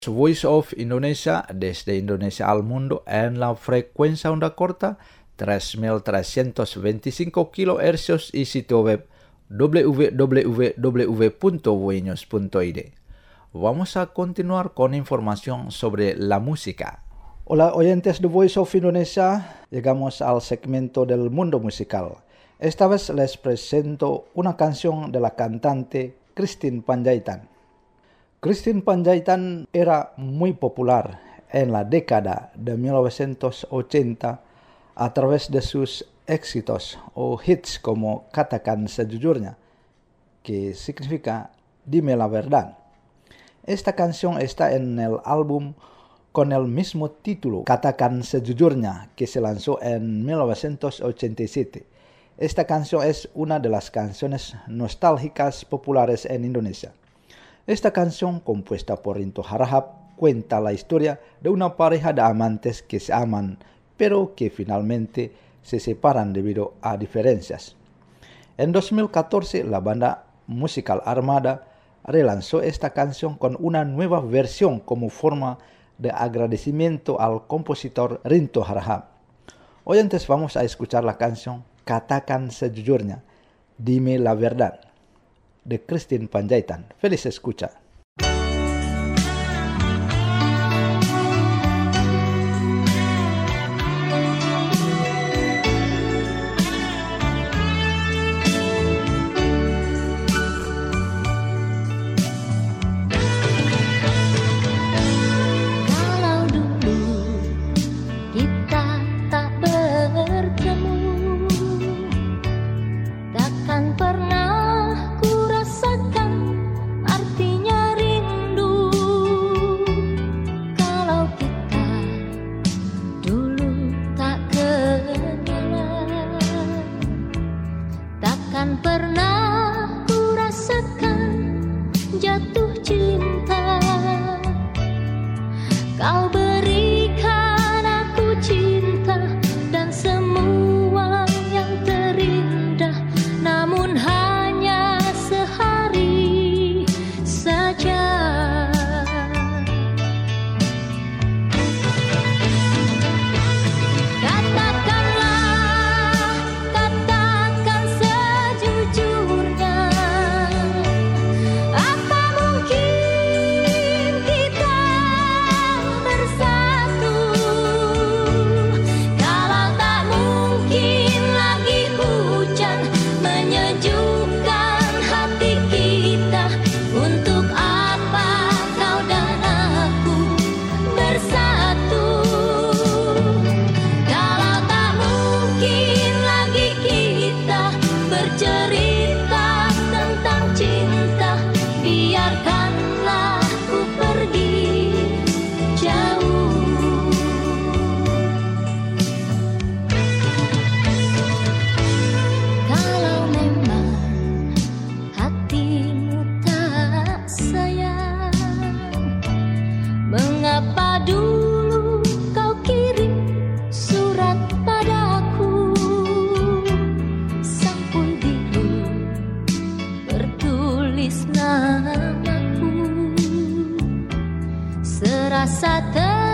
Voice of Indonesia desde Indonesia al mundo en la frecuencia onda corta 3.325 kHz y sitio web www.voinews.id. Vamos a continuar con información sobre la música. Hola oyentes de Voice of Indonesia, llegamos al segmento del mundo musical. Esta vez les presento una canción de la cantante Christine Panjaitan. Christine Panjaitan era muy popular en la década de 1980 a través de sus éxitos o hits como Katakan Sejujurnya, que significa Dime la verdad. Esta canción está en el álbum con el mismo título, Katakan Sejujurnya, que se lanzó en 1987. Esta canción es una de las canciones nostálgicas populares en Indonesia. Esta canción, compuesta por Rinto Harahap, cuenta la historia de una pareja de amantes que se aman, pero que finalmente se separan debido a diferencias. En 2014, la banda musical Armada relanzó esta canción con una nueva versión como forma de agradecimiento al compositor Rinto Harahap. Hoy antes vamos a escuchar la canción Katakan Sejujurnya, Dime la verdad, de Christine Panjaitan. Feliz escucha. Serasa